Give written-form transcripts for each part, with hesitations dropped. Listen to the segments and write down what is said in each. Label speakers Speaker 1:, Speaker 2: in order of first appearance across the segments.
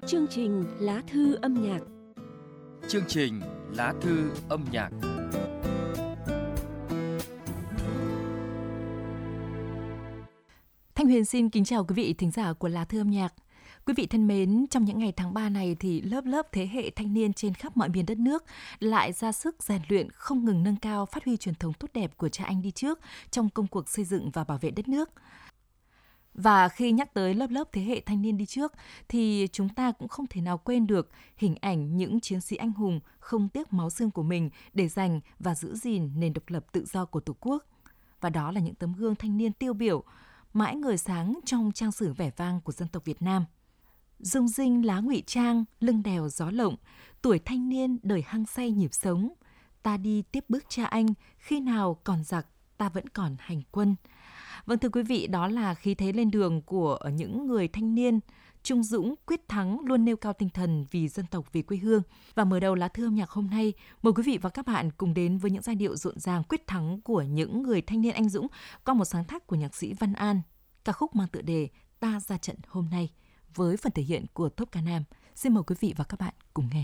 Speaker 1: Chương trình Lá thư âm nhạc.
Speaker 2: Chương trình Lá thư âm nhạc.
Speaker 3: Thanh Huyền xin kính chào quý vị thính giả của Lá thư âm nhạc. Quý vị thân mến, trong những ngày tháng 3 này thì lớp thế hệ thanh niên trên khắp mọi miền đất nước lại ra sức rèn luyện, không ngừng nâng cao, phát huy truyền thống tốt đẹp của cha anh đi trước trong công cuộc xây dựng và bảo vệ đất nước. Và khi nhắc tới lớp thế hệ thanh niên đi trước thì chúng ta cũng không thể nào quên được hình ảnh những chiến sĩ anh hùng không tiếc máu xương của mình để giành và giữ gìn nền độc lập tự do của Tổ quốc. Và đó là những tấm gương thanh niên tiêu biểu, mãi ngời sáng trong trang sử vẻ vang của dân tộc Việt Nam. Rung rinh lá ngụy trang, lưng đèo gió lộng, tuổi thanh niên đời hăng say nhịp sống. Ta đi tiếp bước cha anh, khi nào còn giặc, ta vẫn còn hành quân. Vâng, thưa quý vị, đó là khí thế lên đường của những người thanh niên trung dũng, quyết thắng, luôn nêu cao tinh thần vì dân tộc, vì quê hương. Và mở đầu lá thư âm nhạc hôm nay, mời quý vị và các bạn cùng đến với những giai điệu rộn ràng quyết thắng của những người thanh niên anh dũng qua một sáng tác của nhạc sĩ Văn An, ca khúc mang tựa đề Ta ra trận hôm nay, với phần thể hiện của Top Ca Nam. Xin mời quý vị và các bạn cùng nghe.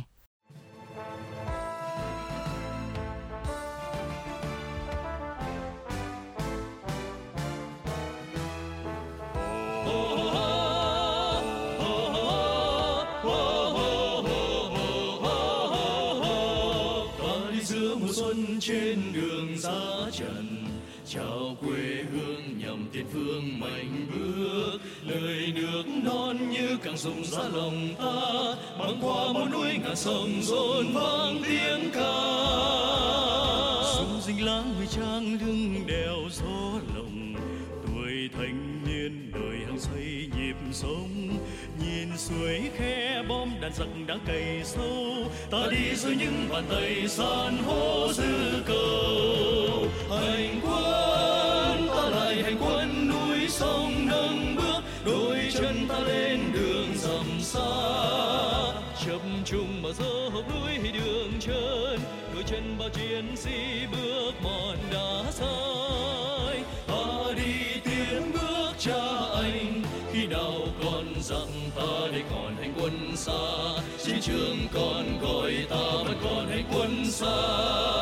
Speaker 4: Trên đường ra trận, chào quê hương nhằm tiền phương mạnh bước, lời nước non như càng rụng ra lòng ta, băng qua bao núi ngàn sông dồn vang tiếng ca. Sung dinh lá ngụy trang lưng đèo gió lộng, tuổi thanh niên đời hăng say nhịp sống, nhìn suối khe bom đạn giặc đã cày sâu, ta đi dưới những bàn tay san hô dư cầu. Hành quân ta lại hành quân, núi sông nâng bước, đôi chân ta lên đường rầm xa, chập trùng mà dơ hốc núi đường trơn, đôi chân bao chiến sĩ bước mòn đá sai. Ta đi tiến bước cha anh, khi nào còn giặc ta đây còn hành quân xa, chiến trường còn gọi ta vẫn còn hành quân xa.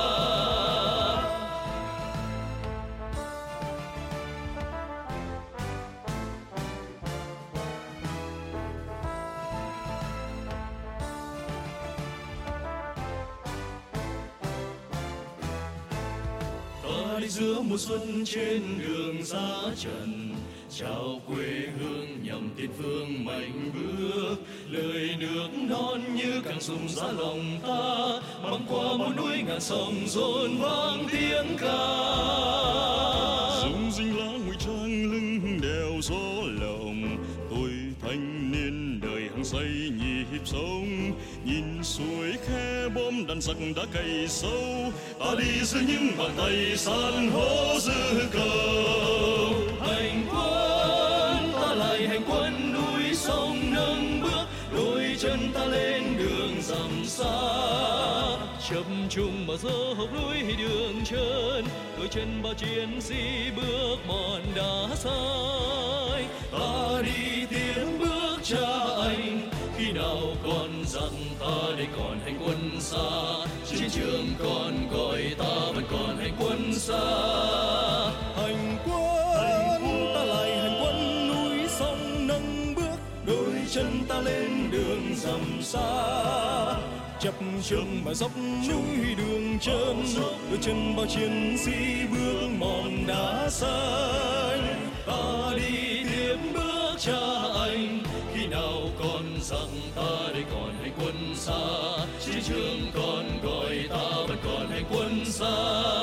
Speaker 4: Ta đi giữa mùa xuân trên đường ra trận, chào quê hương nhằm tiền phương mạnh bước, lời nước non như càng rụng ra lòng ta, băng qua bao núi ngàn sông dồn vang tiếng ca. Rung rinh lá ngụy trang lưng đèo gió lộng, tôi thanh niên đời hăng say nhịp sống, nhìn suối khe bom đạn giặc đã cày sâu, ta đi giữa những bàn tay san hô dư cầu. Hành quân ta lại hành quân, núi sông nâng bước, đôi chân ta lên đường rầm xa, chập trùng mà dơ hốc núi đường trơn, đôi chân bao chiến sĩ bước mòn đá sai. Ta đi tiến bước cha anh, khi nào còn giặc ta đây còn hành quân xa, chiến trường còn gọi ta vẫn còn hành quân xa. Hành quân ta lại hành quân, núi sông nâng bước, đôi chân ta lên đường rầm xa, chập trùng mà dốc núi đường trơn, đôi chân bao chiến sĩ bước mòn đá xanh. Ta đi tiếp bước cha anh, khi nào còn giặc ta đây còn hành quân xa, chiến trường còn gọi ta vẫn còn hành quân xa.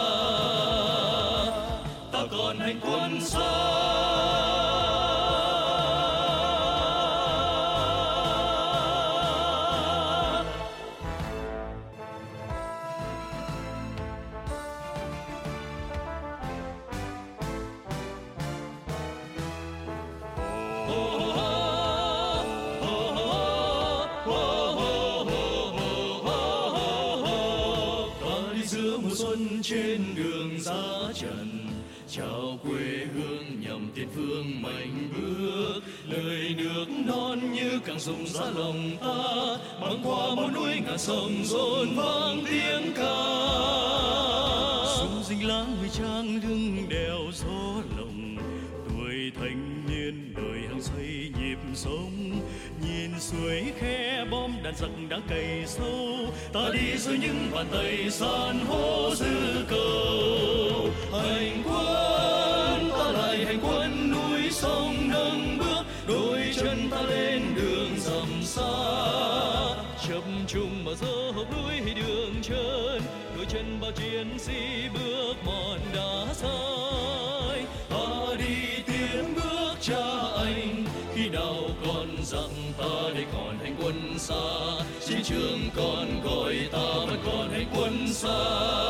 Speaker 4: Ta còn hành quân xa. Trên đường ra trận, chào quê hương tiền phương mạnh bước. Lời nước non như càng rụng ra lòng ta, băng qua bao núi ngàn sông dồn vang tiếng ca. Sung dinh lá người trang lưng đèo gió lòng, tuổi thanh niên đời hăng say nhịp sống. Nhìn suối khe bom đàn giặc đã cày sâu, ta đi dưới những bàn tay san hô dư cầu. Hành quân ta lại hành quân, núi sông nâng bước, đôi chân ta lên đường dầm xa. Chập trùng mà dơ hốc núi đường trơn, đôi chân bao chiến sĩ bước mòn đá dài. Ta đi tiến bước cha anh, khi nào còn giặc ta đây còn hành quân xa. Chiến trường còn gọi ta vẫn còn hành quân xa.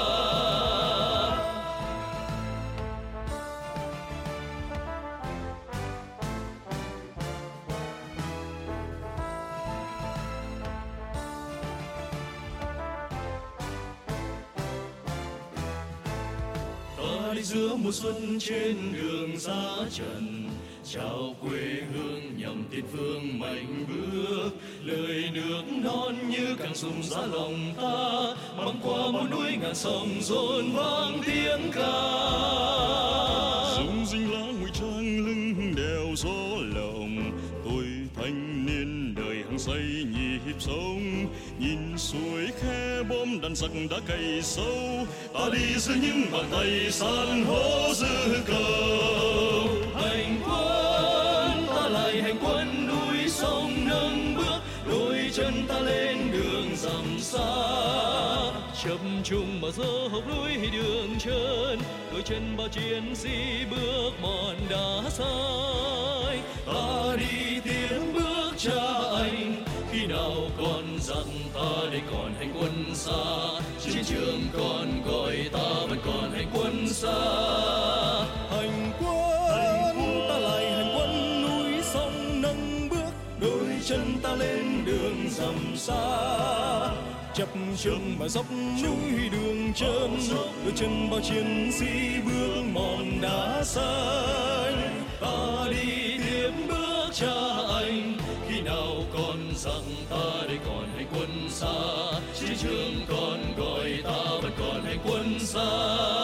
Speaker 4: Đi giữa mùa xuân trên đường giá trần, chào quê hương nhằm tiền phương mạnh bước. Lời nước non như càng rụng ra lòng ta, băng qua bao núi ngàn sông dồn vang tiếng ca. Sung dinh lá ngụy trang lưng đèo gió lộng, tôi thanh niên đời hăng say nhịp sống. Nhìn suối khe bom đàn giặc đã cày sâu, ta đi giữa những bàn tay san hô dư cầu. Hành quân ta lại hành quân, núi sông nâng bước, đôi chân ta lên đường dầm xa. Chập trùng mà dơ hốc núi đường trơn, đôi chân bao chiến sĩ bước mòn đá dài. Ta đi tiến bước cha anh, khi nào còn giặc ta đây còn hành quân xa. Chiến trường còn gọi ta vẫn còn hành quân xa. Hành quân ta lại hành quân, núi sông nâng bước, đôi chân ta lên đường dầm xa. Chập trùng mà dốc núi đường trơn, đôi chân bao chiến sĩ bước mòn đá xanh. Ta đi tiếp bước cha anh, khi nào còn giặc ta đây còn hành quân xa. Chiến trường còn gọi ta vẫn còn hành quân xa.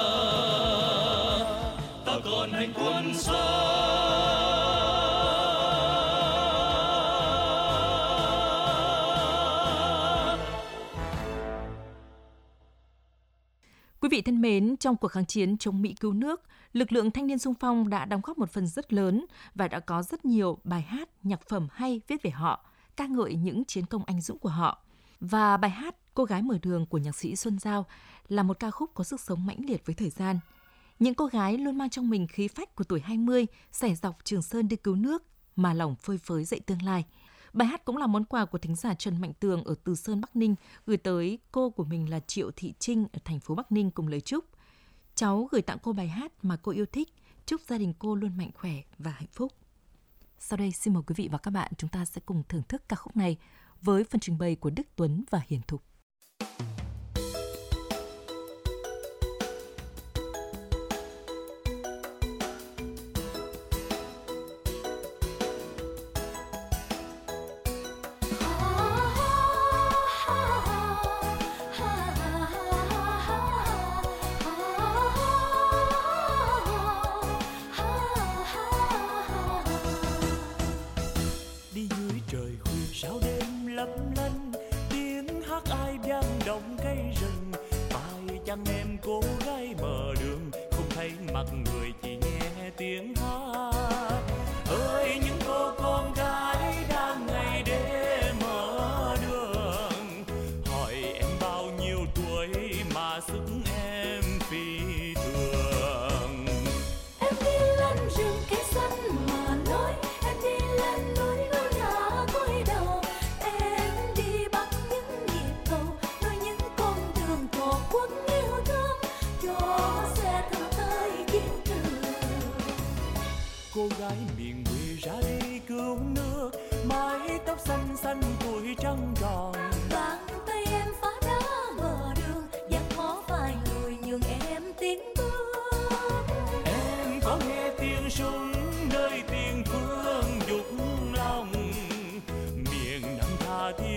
Speaker 4: Ta còn hành quân xa.
Speaker 3: Quý vị thân mến, trong cuộc kháng chiến chống Mỹ cứu nước, lực lượng thanh niên xung phong đã đóng góp một phần rất lớn và đã có rất nhiều bài hát, nhạc phẩm hay viết về họ, ca ngợi những chiến công anh dũng của họ. Và bài hát Cô gái mở đường của nhạc sĩ Xuân Giao là một ca khúc có sức sống mãnh liệt với thời gian. Những cô gái luôn mang trong mình khí phách của tuổi 20, xẻ dọc Trường Sơn đi cứu nước, mà lòng phơi phới dậy tương lai. Bài hát cũng là món quà của thính giả Trần Mạnh Tường ở Từ Sơn, Bắc Ninh gửi tới cô của mình là Triệu Thị Trinh ở thành phố Bắc Ninh cùng lời chúc. Cháu gửi tặng cô bài hát mà cô yêu thích, chúc gia đình cô luôn mạnh khỏe và hạnh phúc. Sau đây xin mời quý vị và các bạn chúng ta sẽ cùng thưởng thức ca khúc này với phần trình bày của Đức Tuấn và Hiền Thục.
Speaker 5: Chẳng em cô gái mở đường, không thấy mặt người chỉ nghe tiếng hát. Ơi những cô con gái đang ngày đêm mở đường, hỏi em bao nhiêu tuổi mà sức em phi thường.
Speaker 6: Em đi lên rừng cây xanh mà nói, em đi lên núi núi ngả cúi đầu. Em đi bắt những nhịp cầu, nơi những con đường tổ quốc yêu thương, cho xe thẳng tới chiến trường.
Speaker 5: Cô gái miền quê ra đi cứu nước, mái tóc xanh xanh tuổi trăng tròn.
Speaker 6: Bàn tay em phá đá mở đường, gian khó phải lùi nhường em tiến bước.
Speaker 5: Em có nghe tiếng súng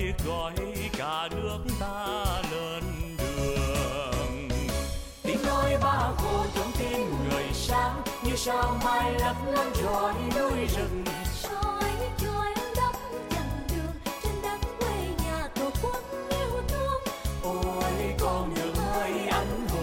Speaker 5: gọi cả nước ta lên đường.
Speaker 6: Tiếng nói ba cô trong tim người sáng như sao mai lấp lánh rọi núi rừng. Soi trôi đắp dặn đường trên đất quê nhà tổ quốc yêu thương. Ôi con đường ơi anh hùng.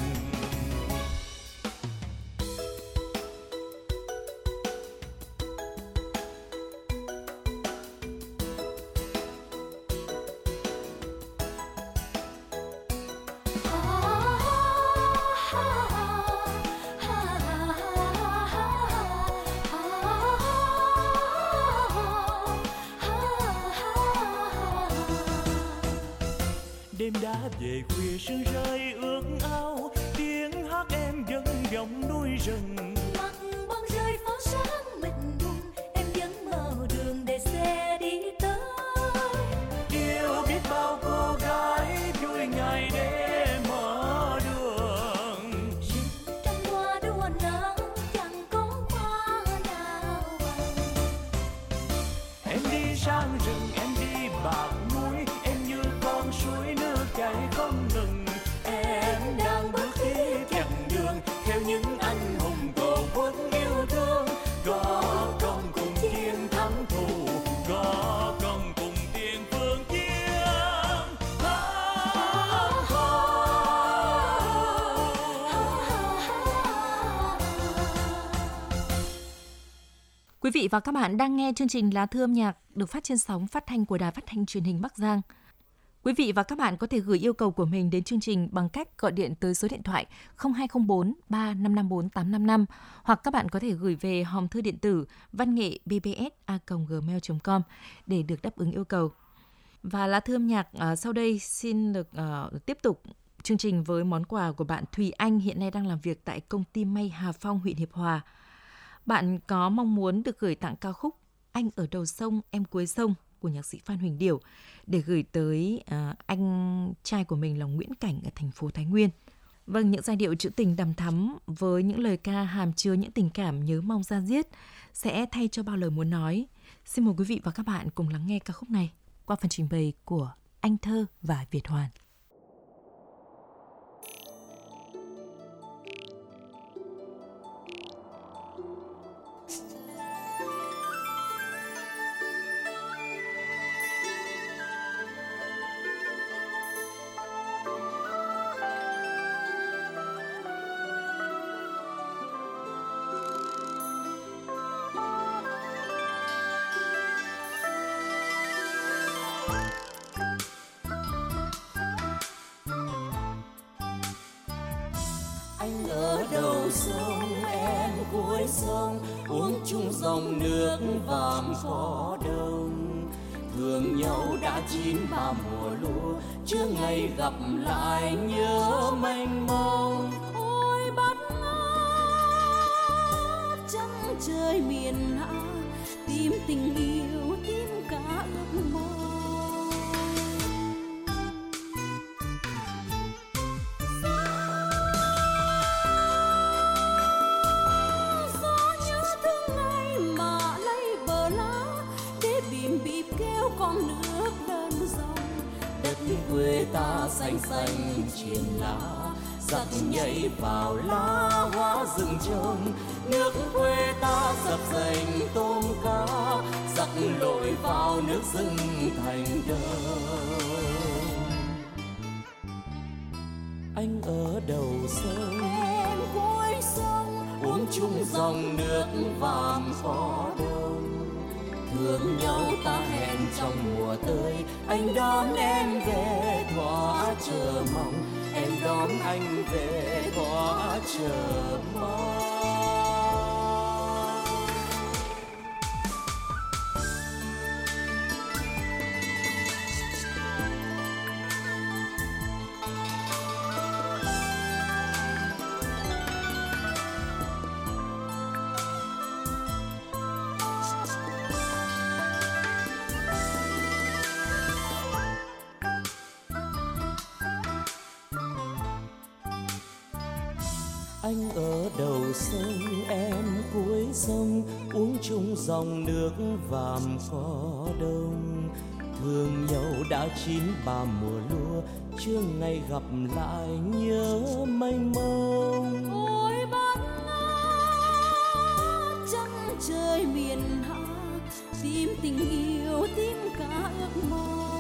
Speaker 5: Đêm đã về khuya sương rơi ước ao, tiếng hát em vẫn vọng núi rừng.
Speaker 6: Mặt bóng rơi phố sáng mịt mùng, em vẫn mở đường để xe đi tới.
Speaker 5: Yêu biết bao cô gái vui ngày đêm mở đường.
Speaker 6: Rừng trăng hoa đua nắng chẳng có hoa nào bằng.
Speaker 5: Em đi sang rừng, em đi bạc núi, em như con suối nước chảy không ngừng.
Speaker 6: Em đang bước tiếp chặng đường theo những anh hùng tổ quốc yêu thương.
Speaker 5: Có công cùng chiến thắng thù, có công cùng tiền phương chiến.
Speaker 3: Quý vị và các bạn đang nghe chương trình Lá Thư âm nhạc được phát trên sóng phát thanh của Đài Phát thanh Truyền hình Bắc Giang. Quý vị và các bạn có thể gửi yêu cầu của mình đến chương trình bằng cách gọi điện tới số điện thoại 0204 3554 855 hoặc các bạn có thể gửi về hòm thư điện tử vanngệ@bbs@gmail.com để được đáp ứng yêu cầu. Và Lá Thư âm nhạc sau đây xin được tiếp tục chương trình với món quà của bạn Thùy Anh, hiện nay đang làm việc tại công ty may Hà Phong, huyện Hiệp Hòa. Bạn có mong muốn được gửi tặng ca khúc Anh ở đầu sông, em cuối sông của nhạc sĩ Phan Huỳnh Điểu để gửi tới anh trai của mình là Nguyễn Cảnh ở thành phố Thái Nguyên. Vâng, những giai điệu trữ tình đằm thắm với những lời ca hàm chứa những tình cảm nhớ mong da diết sẽ thay cho bao lời muốn nói. Xin mời quý vị và các bạn cùng lắng nghe ca khúc này qua phần trình bày của Anh Thơ và Việt Hoàn.
Speaker 6: Anh ở đầu sông em cuối sông, uống chung dòng nước vàm phó đông. Thương nhau đã chín ba mùa lúa, chưa ngày gặp lại nhớ mênh mông. Ôi bát ngát trắng trời miền Hạ, tìm tình yêu tìm cả ước mơ. Con nước đơn dòng, đất quê ta xanh xanh triền lá, giặc nhảy vào lá hoa rừng trông. Nước quê ta dập dềnh tôm cá, giặc lội vào nước rừng thành đông. Anh ở đầu sông em cuối sông, uống chung dòng nước vàm phó đông. Thương nhau ta hẹn trong mùa tới, anh đón em về thỏa chờ mong, em đón anh về thỏa chờ mong. Anh ở đầu sông em cuối sông, uống chung dòng nước vàm phó đông.
Speaker 5: thương nhau đã chín ba mùa lúa, chưa ngày gặp lại nhớ mênh mông.
Speaker 6: Ôi bát ngát trăng trời miền Hạ, tìm tình yêu tìm cả ước mơ.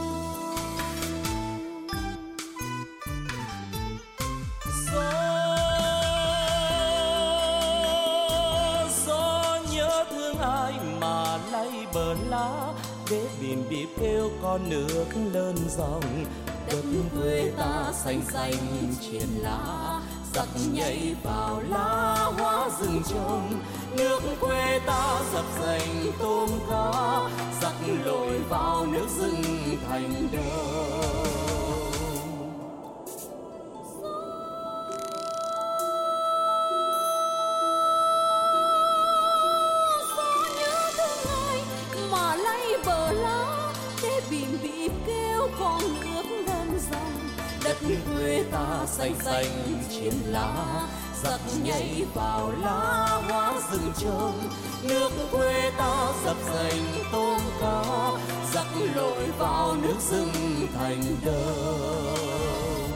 Speaker 5: Gió nhớ thương ai mà lay bờ lá, để bìm bịp kêu con nước lớn dòng. Đất quê ta xanh xanh triền lá, giặc nhảy vào lá hóa rừng trồng. Nước quê ta dập dành tôm cá, giặc lội vào nước rừng thành đông.
Speaker 6: Bìm bịp kêu con nước ngân dòng.
Speaker 5: Đất quê ta xanh xanh triền lá, giặc nhảy vào lá hóa rừng trồng. Nước quê ta dập dành tôm cá, giặc lội vào nước rừng thành đông.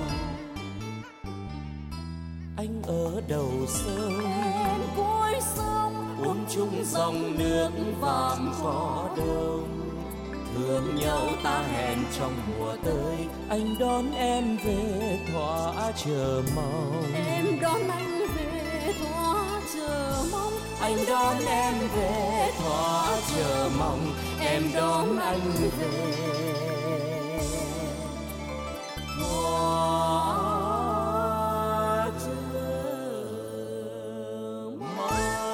Speaker 5: Anh ở đầu sông,
Speaker 6: em cuối sông,
Speaker 5: uống chung dòng nước vàm cỏ đông. Thương nhau ta hẹn trong mùa tới, anh đón em về thỏa chờ mong.
Speaker 6: Em đón anh về thỏa chờ mong.
Speaker 5: Anh đón em về thỏa chờ mong. Em đón anh về thỏa chờ mong.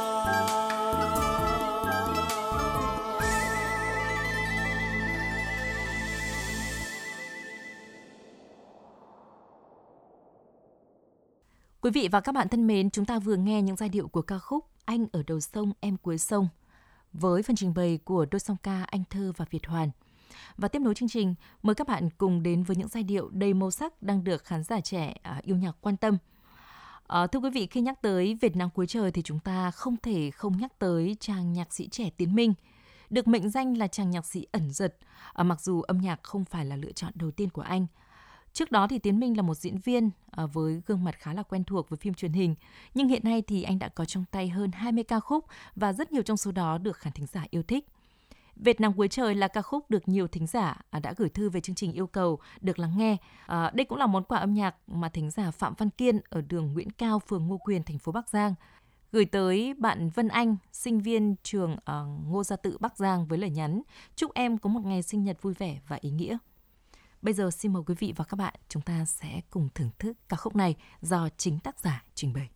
Speaker 3: Quý vị và các bạn thân mến, chúng ta vừa nghe những giai điệu của ca khúc Anh ở đầu sông, em cuối sông với phần trình bày của đôi song ca Anh Thơ và Việt Hoàn. Và tiếp nối chương trình, mời các bạn cùng đến với những giai điệu đầy màu sắc đang được khán giả trẻ yêu nhạc quan tâm. Thưa quý vị, khi nhắc tới Việt Nam cuối trời thì chúng ta không thể không nhắc tới chàng nhạc sĩ trẻ Tiến Minh, được mệnh danh là chàng nhạc sĩ ẩn dật, mặc dù âm nhạc không phải là lựa chọn đầu tiên của anh. Trước đó thì Tiến Minh là một diễn viên với gương mặt khá là quen thuộc với phim truyền hình, nhưng hiện nay thì anh đã có trong tay hơn 20 ca khúc và rất nhiều trong số đó được khán thính giả yêu thích. Việt Nam cuối trời là ca khúc được nhiều thính giả đã gửi thư về chương trình yêu cầu được lắng nghe. Đây cũng là món quà âm nhạc mà thính giả Phạm Văn Kiên ở đường Nguyễn Cao, phường Ngô Quyền, thành phố Bắc Giang gửi tới bạn Vân Anh, sinh viên trường Ngô Gia Tự, Bắc Giang với lời nhắn: chúc em có một ngày sinh nhật vui vẻ và ý nghĩa. Bây giờ xin mời quý vị và các bạn, chúng ta sẽ cùng thưởng thức ca khúc này do chính tác giả trình bày.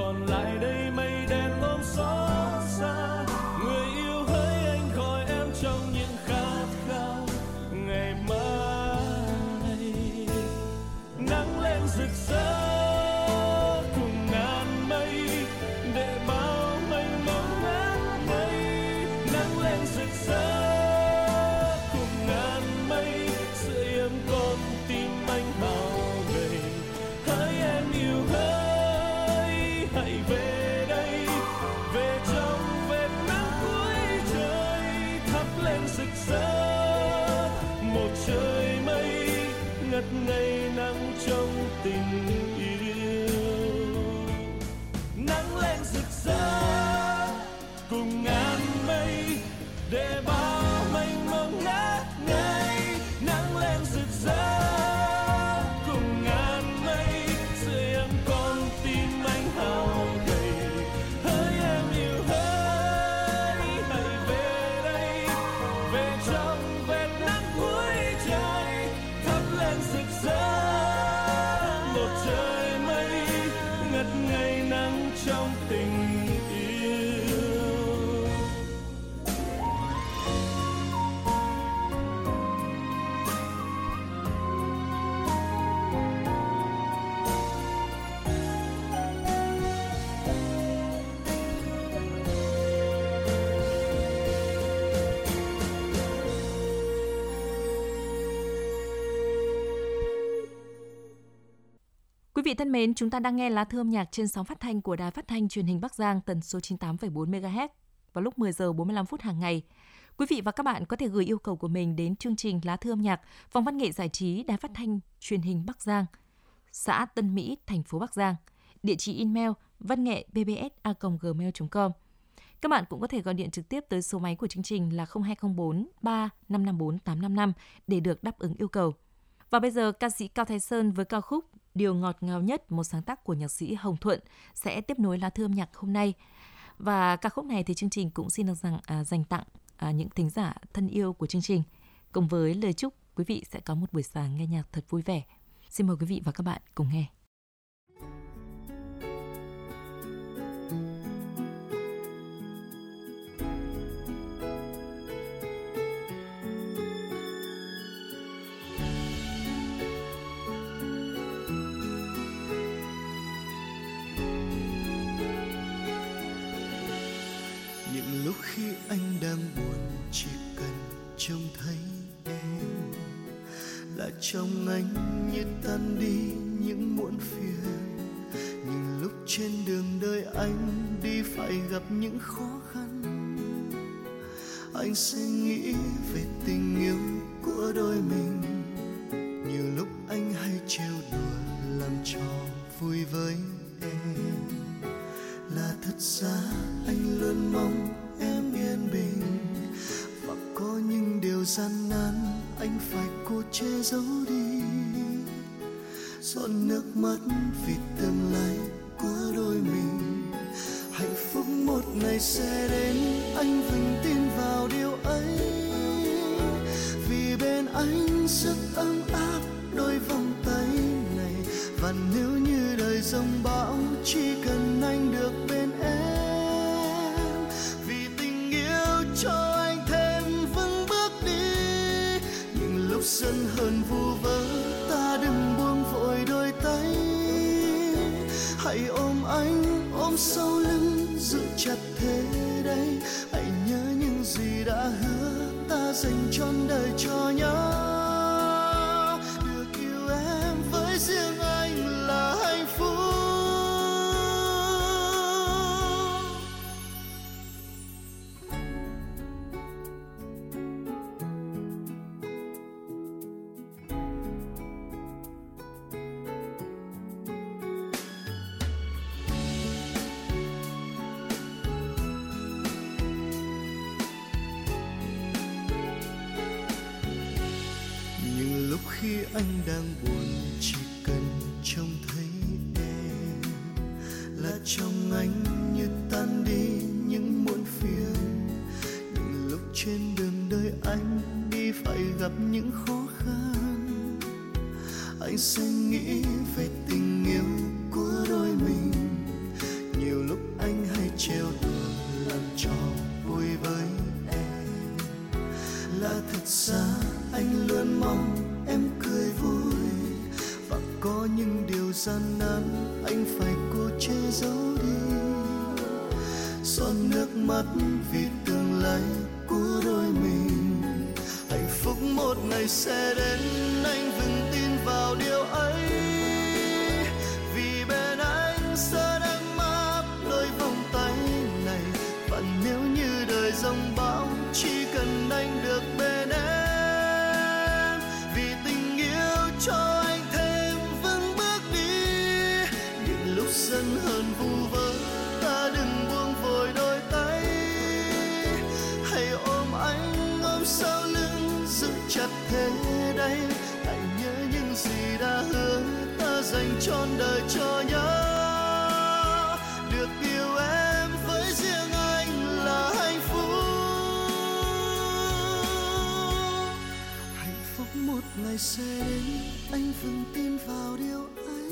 Speaker 5: còn lại đây mây đen ôm xót xa. Người yêu hỡi anh gọi em trong những khát khao ngày mai. Nắng lên rực rỡ cùng ngàn mây để bao mênh mông ngát ngây. Nắng lên rực rỡ cùng ngàn mây sưởi ấm con tim anh bao gầy. Hỡi em yêu hỡi hãy về đây, về trong vệt nắng cuối trời thắp lên rực rỡ một trời mây ngất ngây nắng trong tình yêu. Nắng lên rực rỡ cùng ngàn mây để bao mênh mông ngát ngây. Nắng lên rực rỡ cùng ngàn mây sưởi ấm con tim anh hao gầy. Hỡi em yêu hỡi hãy về đây, về trong vệt nắng cuối trời thắp lên rực rỡ một trời mây ngất ngây nắng trong tình yêu.
Speaker 3: Quý vị thân mến, chúng ta đang nghe lá thư âm nhạc trên sóng phát thanh của Đài Phát thanh Truyền hình Bắc Giang tần số 98,4 MHz vào lúc 10 giờ 45 phút hàng ngày. Quý vị và các bạn có thể gửi yêu cầu của mình đến chương trình Lá thư âm nhạc, Phòng văn nghệ giải trí Đài Phát thanh Truyền hình Bắc Giang, xã Tân Mỹ, thành phố Bắc Giang. Địa chỉ email vanngệ@bbs.gmail.com. Các bạn cũng có thể gọi điện trực tiếp tới số máy của chương trình là 0204 3554 855 để được đáp ứng yêu cầu. Và bây giờ, ca sĩ Cao Thái Sơn với ca khúc Điều ngọt ngào nhất, một sáng tác của nhạc sĩ Hồng Thuận sẽ tiếp nối lá thư âm nhạc hôm nay. Và ca khúc này thì chương trình cũng xin được dành tặng những thính giả thân yêu của chương trình, cùng với lời chúc quý vị sẽ có một buổi sáng nghe nhạc thật vui vẻ. Xin mời quý vị và các bạn cùng nghe.
Speaker 7: Những lúc khi anh đang buồn, chỉ cần trông thấy em là trong anh như tan đi những muộn phiền. Những lúc trên đường đời anh đi phải gặp những khó khăn, anh sẽ nghĩ về tình yêu của đôi mình. Nhiều lúc anh hay trêu đùa làm trò vui với em, là thật ra anh luôn mong em yên bình. Và có những điều gian nan anh phải cố che giấu đi, giọt nước mắt vì tương lai của đôi mình. Hạnh phúc một ngày sẽ đến, anh vững tin vào điều ấy. Vì bên anh rất ấm áp đôi vòng tay này. Và nếu như đời giông bão, chỉ cần anh được bên em. Vì tình yêu cho anh thêm vững bước đi. Những lúc giận hờn vu vơ, ta đừng buông vội đôi tay. Hãy ôm anh, ôm sau lưng, giữ chặt thế đây. Hãy nhớ những gì đã hứa, ta dành trọn đời cho nhau. Được yêu em với riêng anh là hạnh phúc. Những lúc khi anh đang buồn, chỉ cần trông thấy em là trong anh như tan đi những muộn phiền. Những lúc trên đường đời anh đi phải gặp những khó khăn, anh sẽ nghĩ về tình yêu của đôi mình. gian nan anh phải cố che giấu đi, giọt nước mắt vì tương lai của đôi mình. Hạnh phúc một ngày sẽ đến, anh vững tin vào điều ấy, vì bên anh sẽ ấm áp đôi vòng tay này. Và nếu như đời giông bão, chỉ cần anh được bên em, vì tình yêu cho anh thêm vững bước đi. Những lúc giận hờn vu vơ, ta đừng buông vội đôi tay, hãy ôm anh ôm sau lưng giữ chặt thế đây. Hãy nhớ những gì đã hứa, ta dành trọn đời cho nhau. Được yêu em với riêng anh là hạnh phúc. Hạnh phúc một ngày sẽ đến, anh vững tin vào điều ấy,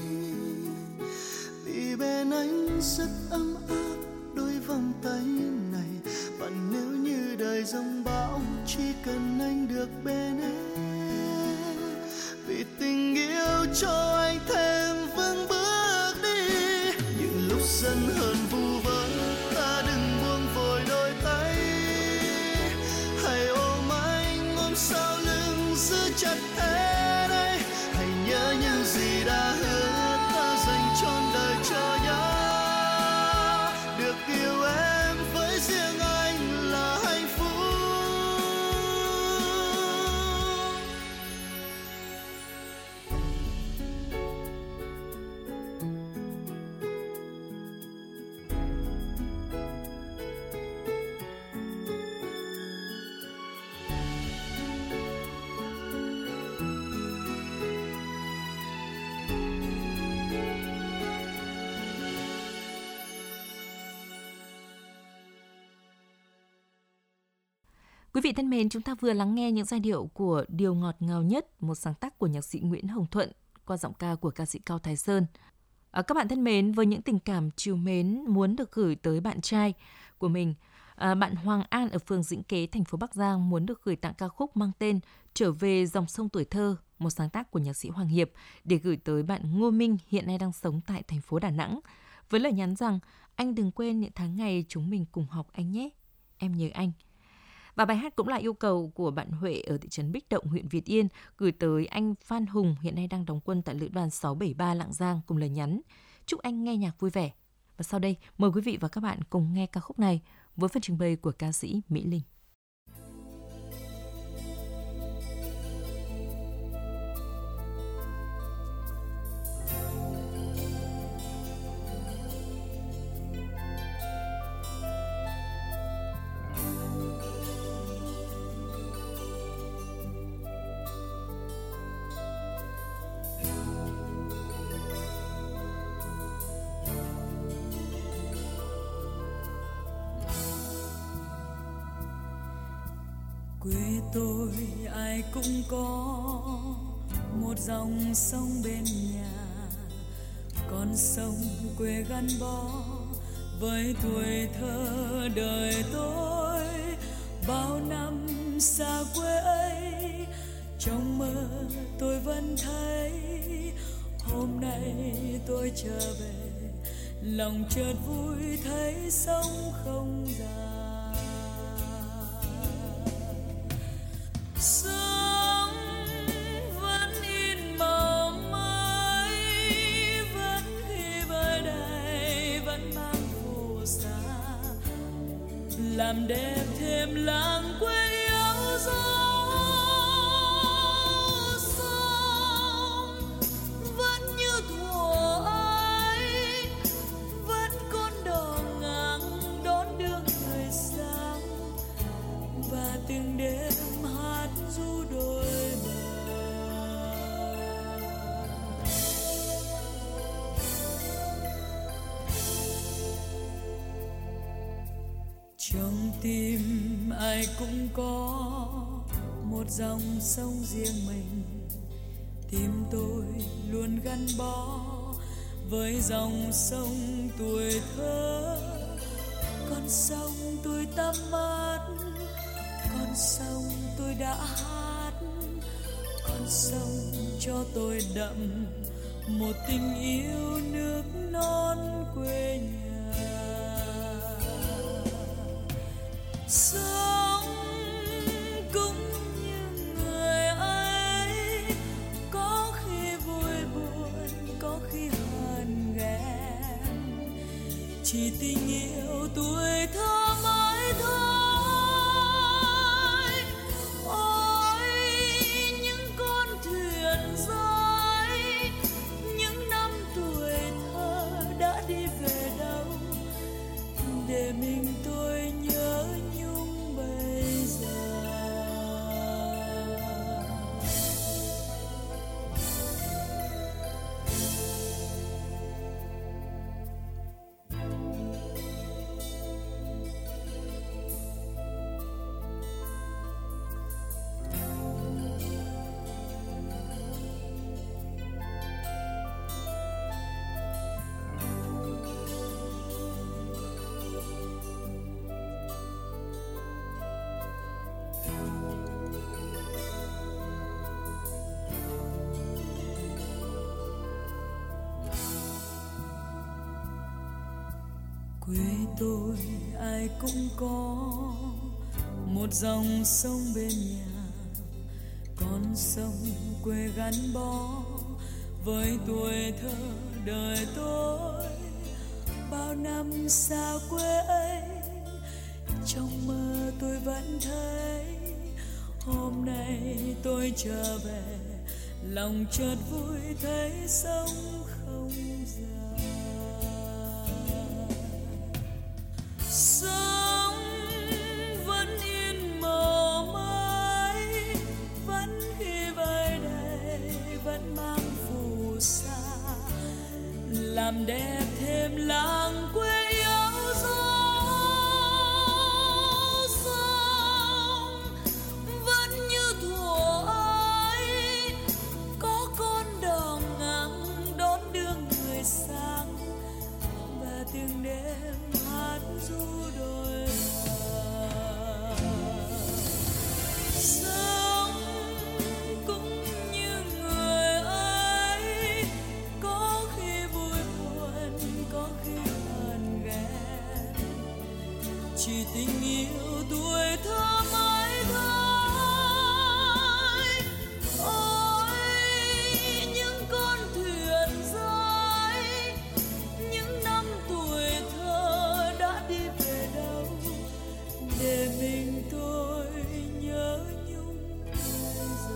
Speaker 7: vì bên anh rất ấm áp đôi vòng tay này. Và nếu như đời giông bão, chỉ cần anh được bên em, vì tình yêu cho anh thêm vững bước đi. Những lúc giận hờn vu vơ, ta đừng buông vội đôi tay, hãy ôm anh ôm sau lưng giữ chặt thế đây. Hãy nhớ những gì đã hứa, ta dành trọn đời cho nhau. Được yêu em với riêng anh là hạnh phúc.
Speaker 3: Quý vị thân mến, chúng ta vừa lắng nghe những giai điệu của Điều ngọt ngào nhất, một sáng tác của nhạc sĩ Nguyễn Hồng Thuận qua giọng ca của ca sĩ Cao Thái Sơn. Các bạn thân mến, với những tình cảm trìu mến muốn được gửi tới bạn trai của mình, bạn Hoàng An ở phường Dĩnh Kế, thành phố Bắc Giang muốn được gửi tặng ca khúc mang tên Trở về dòng sông tuổi thơ, một sáng tác của nhạc sĩ Hoàng Hiệp, để gửi tới bạn Ngô Minh hiện nay đang sống tại thành phố Đà Nẵng, với lời nhắn rằng anh đừng quên những tháng ngày chúng mình cùng học anh nhé, em nhớ anh. Và bài hát cũng là yêu cầu của bạn Huệ ở thị trấn Bích Động, huyện Việt Yên, gửi tới anh Phan Hùng hiện nay đang đóng quân tại Lữ đoàn 673 Lạng Giang cùng lời nhắn: chúc anh nghe nhạc vui vẻ. Và sau đây, mời quý vị và các bạn cùng nghe ca khúc này với phần trình bày của ca sĩ Mỹ Linh.
Speaker 6: Quê tôi ai cũng có một dòng sông bên nhà, con sông quê gắn bó với tuổi thơ đời tôi. Bao năm xa quê ấy, trong mơ tôi vẫn thấy hôm nay tôi trở về, lòng chợt vui thấy sông không già. Sông vẫn in màu mới, vẫn khi bơi đầy, vẫn mang phù sa, làm đẹp thêm làng quê yêu dấu. Sông vẫn như thuở ấy, vẫn con đò ngang đón đưa người sang, và từng đêm hát ru đôi bờ. Trong tim ai cũng có một dòng sông riêng mình, tim tôi luôn gắn bó với dòng sông tuổi thơ. Con sông tôi tắm mát, con sông tôi đã hát, con sông cho tôi đậm một tình yêu nước non quê nhà. Sống cũng như người ấy, có khi vui buồn, có khi hờn ghen, chỉ tình yêu tuổi thơ mãi thôi. Ôi những con thuyền rơi, những năm tuổi thơ đã đi về đâu, để mình tôi nhớ nhung bây giờ. Quê tôi ai cũng có một dòng sông bên nhà, con sông quê gắn bó với tuổi thơ đời tôi. Bao năm xa quê ấy, trong mơ tôi vẫn thấy hôm nay tôi trở về, lòng chợt vui thấy sông không già. Sông vẫn yên màu mây, vẫn khi vơi đầy, vẫn mang phù sa, làm đẹp thêm làng quê yêu dấu. Sông vẫn như thuở ấy, có con đò ngang đón đưa người sang, và từng đêm hát ru đôi bờ. Sông cũng như người ấy, có khi vui buồn, có khi hờn ghen, chỉ tình yêu tuổi thơ mãi thôi. Ôi những con thuyền rơi, những năm tuổi thơ đã đi về đâu, để mình tôi nhớ nhung bây giờ.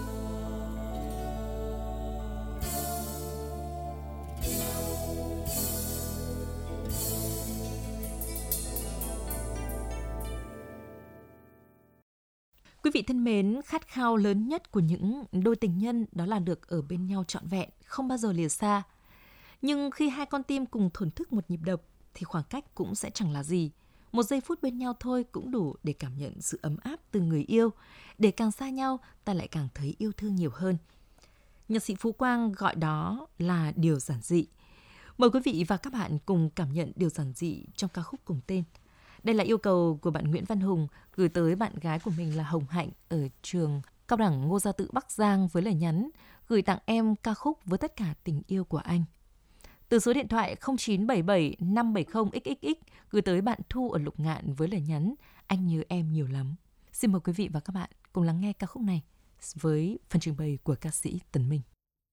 Speaker 3: Quý vị thân mến, khát khao lớn nhất của những đôi tình nhân đó là được ở bên nhau trọn vẹn, không bao giờ lìa xa. Nhưng khi hai con tim cùng thổn thức một nhịp đập thì khoảng cách cũng sẽ chẳng là gì. Một giây phút bên nhau thôi cũng đủ để cảm nhận sự ấm áp từ người yêu. Để càng xa nhau, ta lại càng thấy yêu thương nhiều hơn. Nhạc sĩ Phú Quang gọi đó là điều giản dị. Mời quý vị và các bạn cùng cảm nhận điều giản dị trong ca khúc cùng tên. Đây là yêu cầu của bạn Nguyễn Văn Hùng gửi tới bạn gái của mình là Hồng Hạnh ở trường Cao đẳng Ngô Gia Tự Bắc Giang với lời nhắn gửi tặng em ca khúc với tất cả tình yêu của anh. Từ số điện thoại 0977 570 XXX gửi tới bạn Thu ở Lục Ngạn với lời nhắn anh nhớ em nhiều lắm. Xin mời quý vị và các bạn cùng lắng nghe ca khúc này với phần trình bày của ca sĩ Tấn Minh.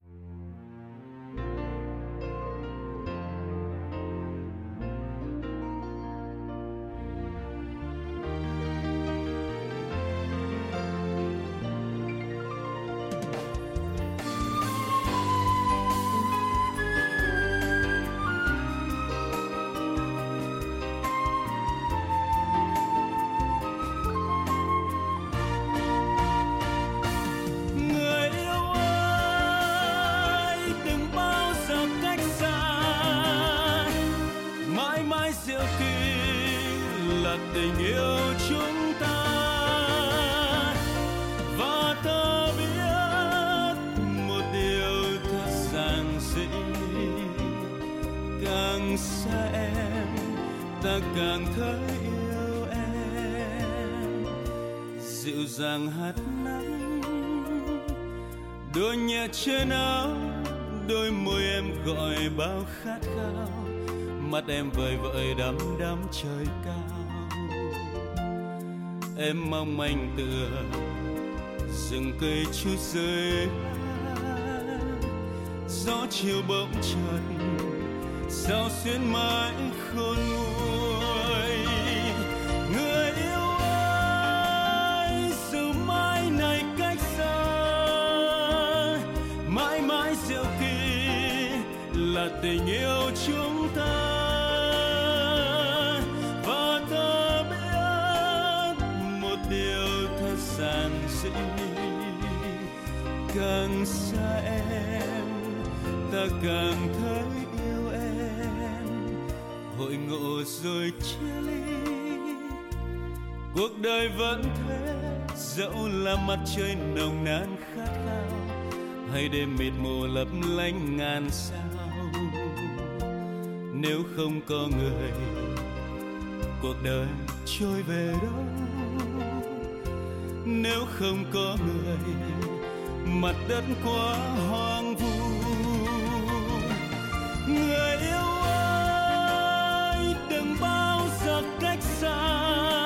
Speaker 4: tình yêu chúng ta và ta biết một điều thật giản dị, càng xa em ta càng thấy yêu em. Dịu dàng hạt nắng đôi nhẹ trên áo
Speaker 5: đôi môi em gọi bao khát khao, mắt em vời vợi đắm đắm trời cao. Em mong manh tựa rừng cây chút rơi lá, gió chiều bỗng trần sao xuyên mãi khôn nguôi. Người yêu ơi, dù mai này cách xa, mãi mãi diệu kỳ là tình yêu chúng ta. Và ta biết một điều thật giản dị, càng xa em ta càng thấy yêu em. Hội ngộ rồi chia ly, cuộc đời vẫn thế, dẫu là mặt trời nồng nàn khát khao, hay đêm mịt mù lấp lánh ngàn sao. Nếu không có người, cuộc đời trôi về đâu? Nếu không có người, mặt đất quá hoang vu. Người yêu ơi, đừng bao giờ cách xa,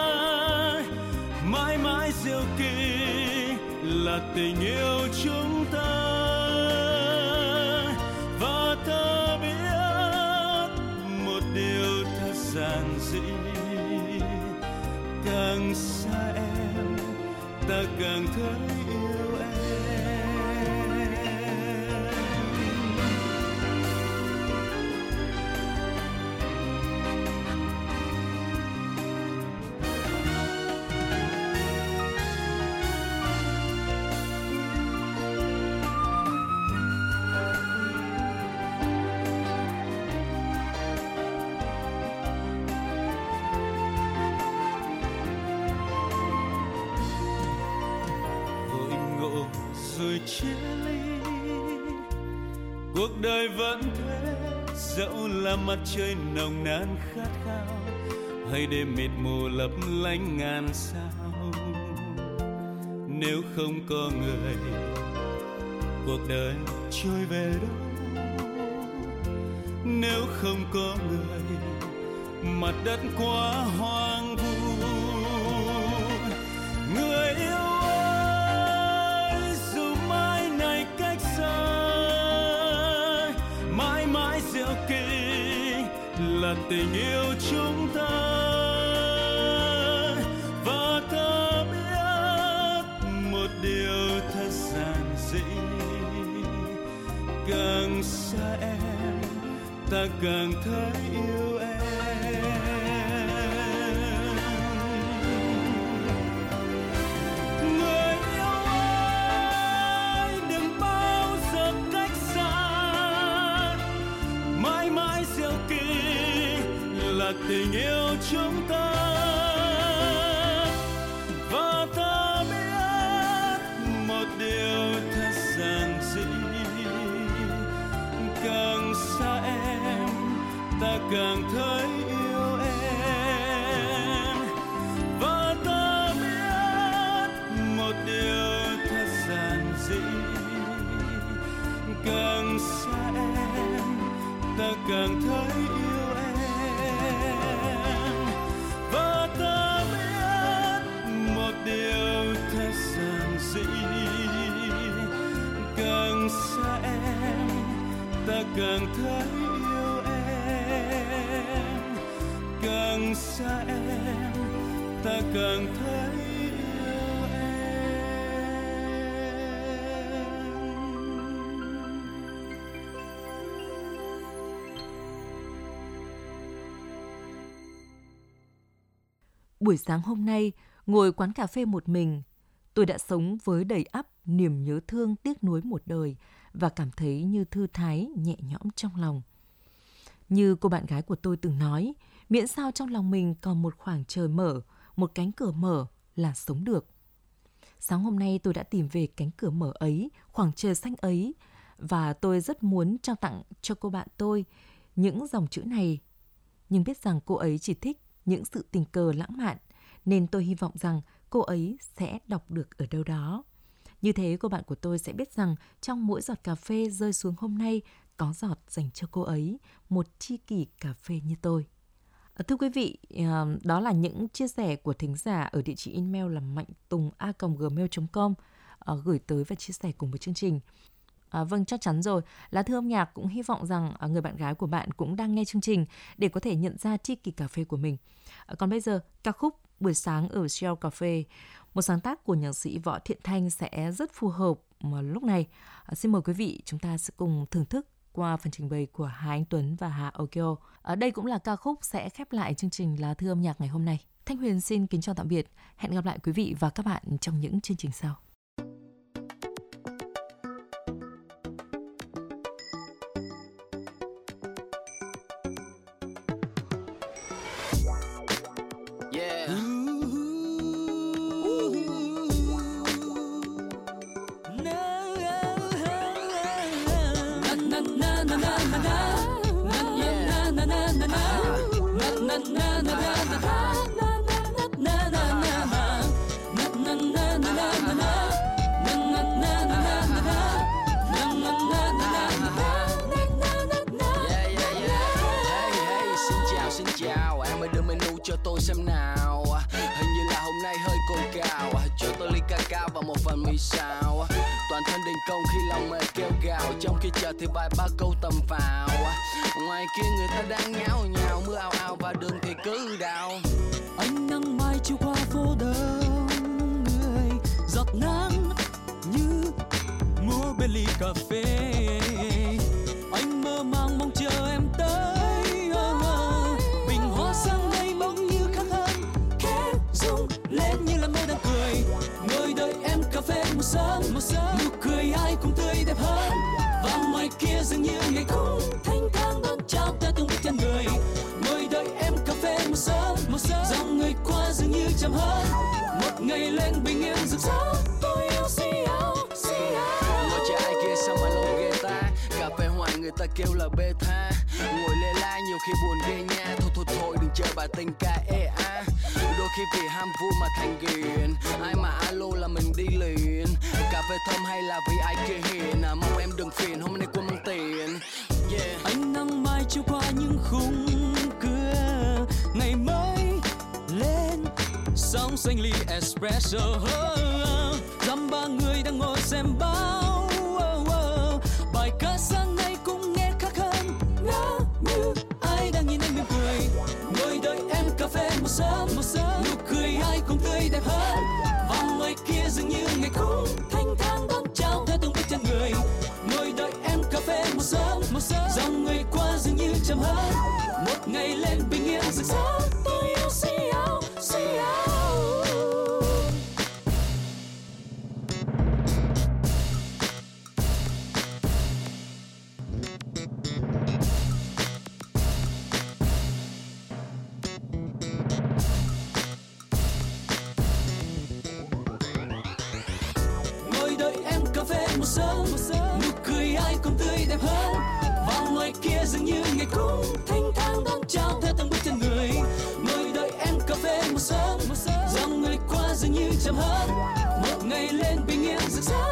Speaker 5: mãi mãi diệu kỳ là tình yêu chúng ta. Và ta biết một điều thật giản dị, càng xa em ta càng thấy yêu em. Rồi chia ly, cuộc đời vẫn thế, dẫu là mặt trời nồng nàn khát khao, hay đêm mịt mù lấp lánh ngàn sao. Nếu không có người, cuộc đời trôi về đâu? Nếu không có người, mặt đất quá hoang vu. Người yêu là tình yêu chúng ta. Và ta biết một điều thật giản dị, càng xa em ta càng thấy yêu em. Người yêu ơi, đừng bao giờ cách xa, mãi mãi diệu kỳ là tình yêu chúng ta. Và ta biết một điều thật giản dị, càng xa em ta càng thấy yêu em. Và ta biết một điều thật giản dị, càng xa em ta càng thấy yêu em. Và ta biết một điều thật giản dị, càng xa em ta càng thấy yêu em. Càng xa em ta càng thấy yêu em.
Speaker 3: Buổi sáng hôm nay, ngồi quán cà phê một mình, tôi đã sống với đầy ắp niềm nhớ thương tiếc nuối một đời và cảm thấy như thư thái, nhẹ nhõm trong lòng. Như cô bạn gái của tôi từng nói, miễn sao trong lòng mình còn một khoảng trời mở, một cánh cửa mở là sống được. Sáng hôm nay tôi đã tìm về cánh cửa mở ấy, khoảng trời xanh ấy, và tôi rất muốn trao tặng cho cô bạn tôi những dòng chữ này. Nhưng biết rằng cô ấy chỉ thích những sự tình cờ lãng mạn, nên tôi hy vọng rằng cô ấy sẽ đọc được ở đâu đó. Như thế cô bạn của tôi sẽ biết rằng trong mỗi giọt cà phê rơi xuống hôm nay có giọt dành cho cô ấy, một tri kỷ cà phê như tôi. Thưa quý vị, đó là những chia sẻ của thính giả ở địa chỉ email là mạnh.tùng@gmail.com gửi tới và chia sẻ cùng với chương trình. Vâng, chắc chắn rồi. Lá Thư Âm Nhạc cũng hy vọng rằng người bạn gái của bạn cũng đang nghe chương trình để có thể nhận ra tri kỷ cà phê của mình. Còn bây giờ, ca khúc Buổi sáng ở Shell Cafe, một sáng tác của nhạc sĩ Võ Thiện Thanh sẽ rất phù hợp lúc này. Xin mời quý vị chúng ta sẽ cùng thưởng thức qua phần trình bày của Hà Anh Tuấn và Hà Okyo. Đây cũng là ca khúc sẽ khép lại chương trình Lá Thư Âm Nhạc ngày hôm nay. Thanh Huyền xin kính chào tạm biệt. Hẹn gặp lại quý vị và các bạn trong những chương trình sau.
Speaker 8: Xem nào, hình như là hôm nay hơi cồn cào, cho tôi ly cacao và một phần mì xào. Toàn thân đình công khi lòng mệt kêu gào, trong khi chờ thì vài ba câu tầm vào. Ngoài kia người ta đang nháo nhào, mưa ào ào và đường thì cứ đào.
Speaker 5: Ánh nắng mai chiều qua phố đông người, giọt nắng như mua bên ly cà phê. Anh mơ màng mong chờ em tới. Bình hoa sang đây bỗng như khác hơn, khẽ rung lên như là mơ đang cười. Ngồi đợi em cà phê một sớm, nụ cười ai cũng tươi đẹp hơn. Và ngoài kia dường như ngày cũng thanh thang đón chào ta từng bước chân người. Ngồi đợi em cà phê một sớm, dòng người qua dường như chậm hơn. Một ngày lên bình yên rực rỡ, tôi yêu Siao.
Speaker 8: Ngồi chờ ai kia sao mà lâu ghê ta, cà phê hoài người ta kêu là bê tha. Ngồi lê la nhiều khi buồn ghê nha, thôi đừng chờ bà tình ca ê a. Đôi khi vì ham vui mà thành ghiền, ai mà alo là mình đi liền. Cà phê thơm hay là vì ai kia hiền, mong em đừng phiền hôm nay quên mang tiền.
Speaker 5: Ánh nắng mai chiều qua những khung cửa, ngày mới lên sóng xanh ly espresso. Dăm ba người đang ngồi xem báo, bài ca sáng nay cũng nghe khác hơn. Ngỡ như ai đang nhìn anh mỉm cười. Ngồi đợi em cà phê một sớm, nụ cười ai cũng tươi đẹp hơn. Và ngoài kia dường như ngày cũng thanh thang đón chào theo từng bước chân người. Ngồi đợi em cà phê một sớm, dòng người qua dường như chậm hơn. Một ngày lên bình yên rực rỡ, tôi yêu Siao. Ngồi đợi em cà phê một sớm, nụ cười ai cũng tươi đẹp hơn. Và ngoài kia dường như ngày cũng thanh thang đón chào theo từng bước chân người. Ngồi đợi em cà phê một sớm, dòng người qua dường như chậm hơn. Một ngày lên bình yên rực rỡ.